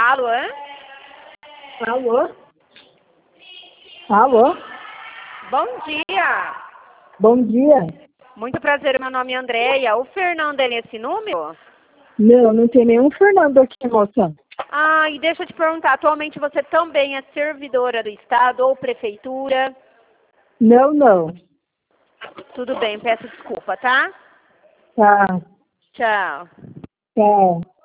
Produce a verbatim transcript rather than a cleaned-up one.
Alô? Alô? Alô? Bom dia. Bom dia. Muito prazer, meu nome é Andréia. O Fernando é nesse número? Não, não tem nenhum Fernando aqui, moça. Ah, e deixa eu te perguntar, atualmente você também é servidora do Estado ou Prefeitura? Não, não. Tudo bem, peço desculpa, tá? Tá, Tchau. tá.